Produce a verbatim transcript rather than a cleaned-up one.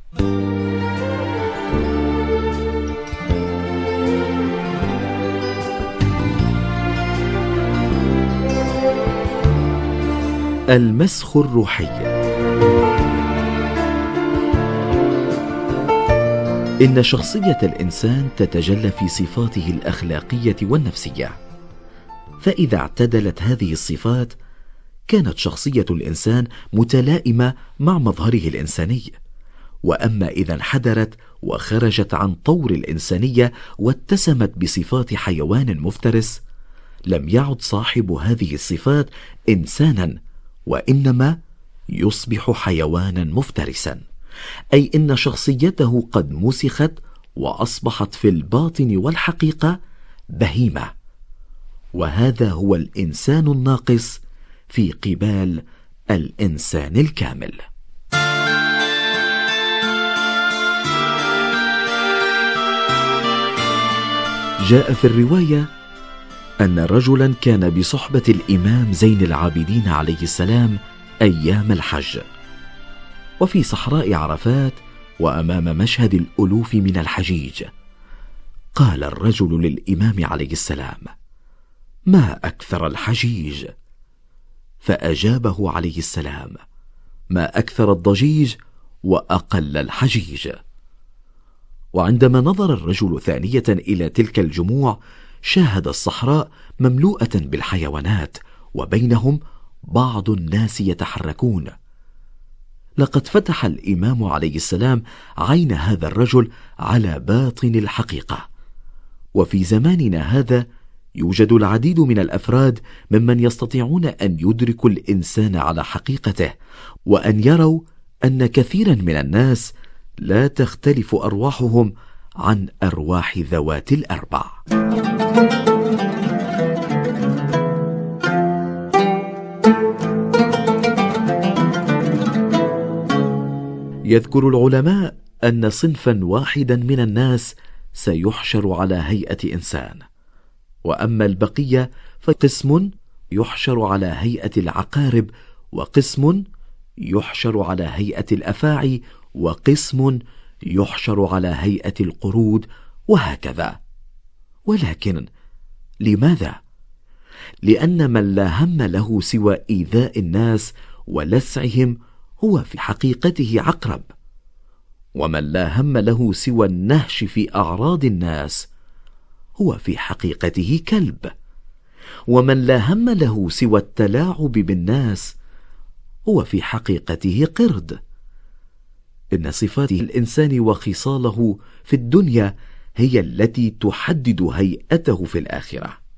المسخ الروحي. إن شخصية الإنسان تتجلى في صفاته الأخلاقية والنفسية، فإذا اعتدلت هذه الصفات كانت شخصية الإنسان متلائمة مع مظهره الإنساني. وأما إذا انحدرت وخرجت عن طور الإنسانية واتسمت بصفات حيوان مفترس، لم يعد صاحب هذه الصفات إنسانا، وإنما يصبح حيوانا مفترسا، أي إن شخصيته قد مسخت وأصبحت في الباطن والحقيقة بهيمة. وهذا هو الإنسان الناقص في قبال الإنسان الكامل. جاء في الرواية أن رجلا كان بصحبة الإمام زين العابدين عليه السلام أيام الحج، وفي صحراء عرفات وأمام مشهد الألوف من الحجيج، قال الرجل للإمام عليه السلام: ما أكثر الحجيج؟ فأجابه عليه السلام: ما أكثر الضجيج وأقل الحجيج. وعندما نظر الرجل ثانية إلى تلك الجموع، شاهد الصحراء مملوءة بالحيوانات، وبينهم بعض الناس يتحركون. لقد فتح الإمام عليه السلام عين هذا الرجل على باطن الحقيقة. وفي زماننا هذا يوجد العديد من الأفراد ممن يستطيعون أن يدركوا الإنسان على حقيقته، وأن يروا أن كثيرا من الناس لا تختلف أرواحهم عن أرواح ذوات الأربع. يذكر العلماء أن صنفا واحدا من الناس سيحشر على هيئة إنسان، وأما البقية فقسم يحشر على هيئة العقارب، وقسم يحشر على هيئة الأفاعي، وقسم يحشر على هيئة القرود، وهكذا. ولكن لماذا؟ لأن من لا هم له سوى إيذاء الناس ولسعهم هو في حقيقته عقرب، ومن لا هم له سوى النهش في أعراض الناس هو في حقيقته كلب، ومن لا هم له سوى التلاعب بالناس هو في حقيقته قرد. إن صفات الإنسان وخصاله في الدنيا هي التي تحدد هيئته في الآخرة.